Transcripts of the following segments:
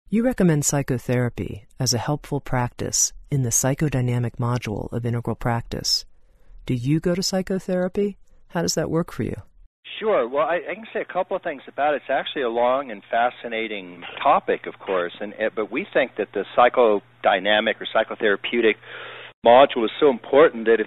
You recommend psychotherapy as a helpful practice in the psychodynamic module of Integral Practice. Do you go to psychotherapy? How does that work for you? Sure. Well, I can say a couple of things about it. It's actually a long and fascinating topic, of course, but we think that the psychodynamic or psychotherapeutic module is so important that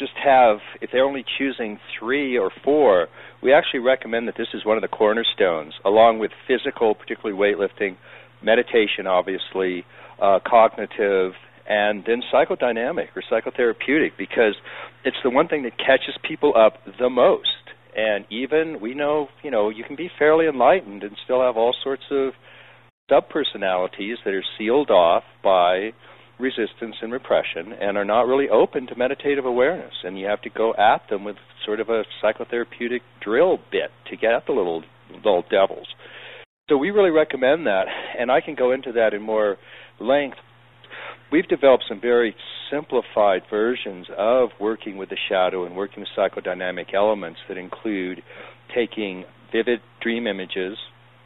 if they're only choosing 3 or 4, we actually recommend that this is one of the cornerstones, along with physical, particularly weightlifting, meditation, obviously, cognitive, and then psychodynamic or psychotherapeutic, because it's the one thing that catches people up the most. And even we know, you can be fairly enlightened and still have all sorts of sub-personalities that are sealed off by resistance and repression and are not really open to meditative awareness. And you have to go at them with sort of a psychotherapeutic drill bit to get at the little devils. So we really recommend that, and I can go into that in more length. We've developed some very simplified versions of working with the shadow and working with psychodynamic elements that include taking vivid dream images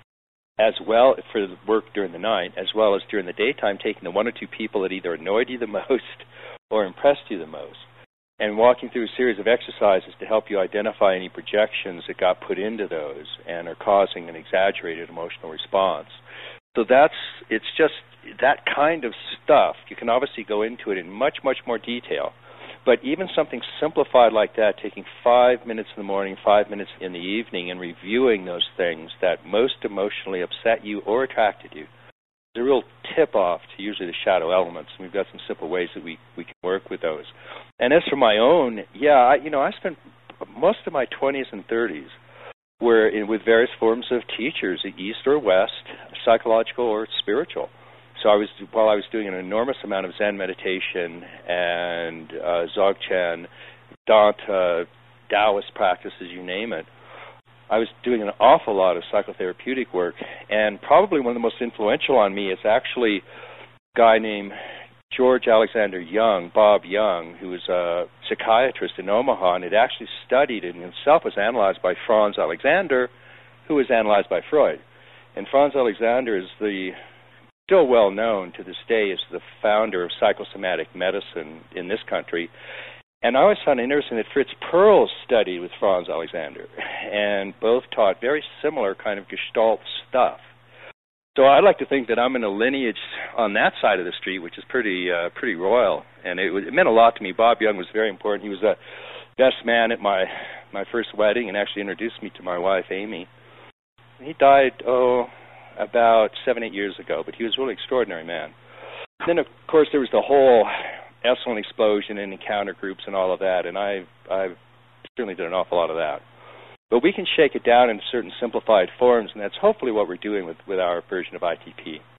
as well for the work during the night, as well as during the daytime taking the 1 or 2 people that either annoyed you the most or impressed you the most, and walking through a series of exercises to help you identify any projections that got put into those and are causing an exaggerated emotional response. So it's just that kind of stuff. You can obviously go into it in much, much more detail. But even something simplified like that, taking 5 minutes in the morning, 5 minutes in the evening, and reviewing those things that most emotionally upset you or attracted you, is a real tip-off to usually the shadow elements. And we've got some simple ways that we can work with those. And as for my own, I spent most of my 20s and 30s with various forms of teachers, east or west, psychological or spiritual. So while I was doing an enormous amount of Zen meditation and Dzogchen, Danta, Taoist practices, you name it, I was doing an awful lot of psychotherapeutic work. And probably one of the most influential on me is actually a guy named George Alexander Young, Bob Young, who was a psychiatrist in Omaha and had actually studied and himself was analyzed by Franz Alexander, who was analyzed by Freud. And Franz Alexander is still well known to this day as the founder of psychosomatic medicine in this country. And I always found it interesting that Fritz Perls studied with Franz Alexander, and both taught very similar kind of Gestalt stuff. So I like to think that I'm in a lineage on that side of the street, which is pretty royal, and it meant a lot to me. Bob Young was very important. He was the best man at my first wedding and actually introduced me to my wife, Amy. He died, about 7-8 years ago, but he was a really extraordinary man. Then, of course, there was the whole Esalen explosion and encounter groups and all of that, and I've certainly done an awful lot of that. But we can shake it down into certain simplified forms, and that's hopefully what we're doing with our version of ITP.